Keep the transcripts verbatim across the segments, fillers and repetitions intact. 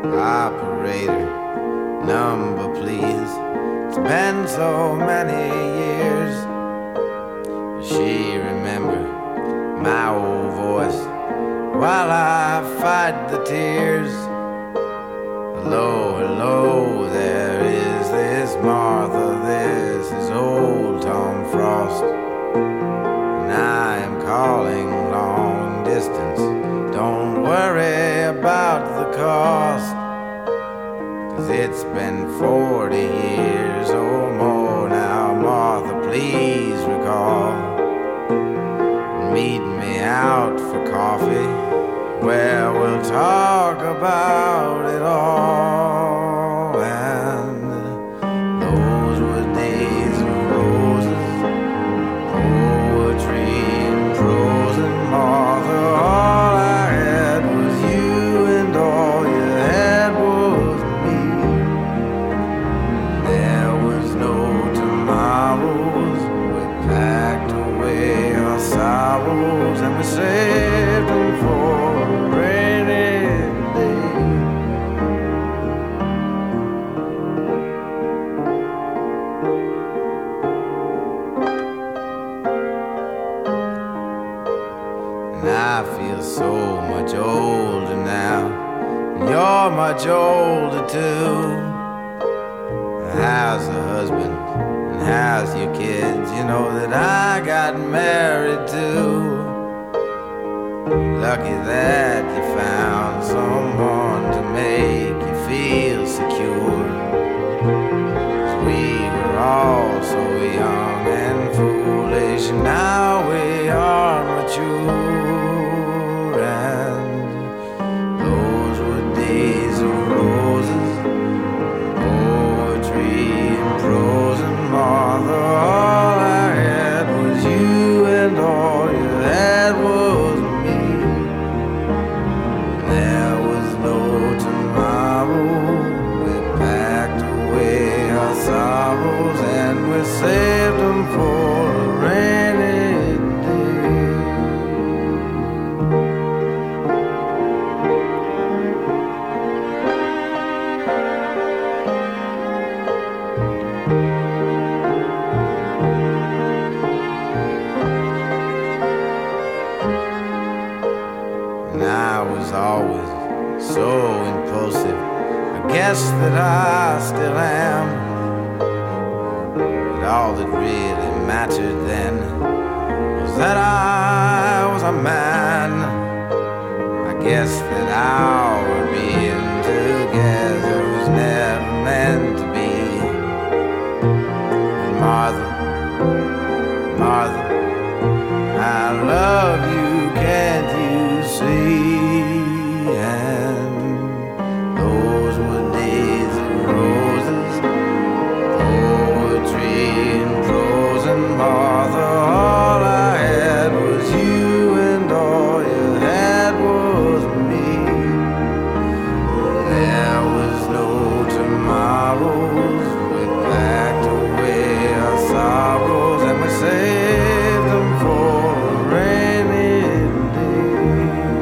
Operator, number please. It's been so many years. She remember my old voice while I fight the tears. Hello, hello, there is this Martha, this is old Tom Frost, and I am calling long distance. Don't worry about the cost, 'cause it's been forty years or more now. Martha, please recall, meet me out for coffee where we'll talk about it all. And those were days of roses, poetry and prose, and Martha, all I had was you, and all you had was me. There was no tomorrows, we packed away our sorrows, and we saved them for a rainy day. And I feel so much older now, and you're much older too. How's the husband, and how's your kids? You know that I got married too. Lucky that you found someone to make you feel secure. 'Cause we were all so young and foolish, and now we are mature. And those were days of roses, poetry and prose, and Martha, all I had was you, and all you had was me. There was no tomorrow, we packed away our sorrows, and we saved them for a rainy day. And I was always so impulsive, I guess that I still am. But all that really mattered then was that I was a man. I guess that our being together was never meant to be. And Martha, Martha, I love you, can't you see? And those were days of roses, poetry and prose, and Martha, all I had was you, and all you had was me. There was no tomorrows, we packed away our sorrows, and we saved them for a rainy day.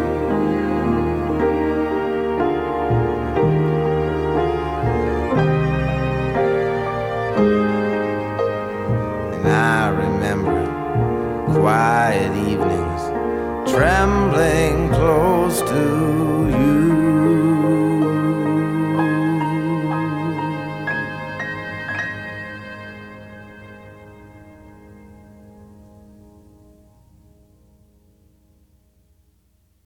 And I remember quiet evenings, trembling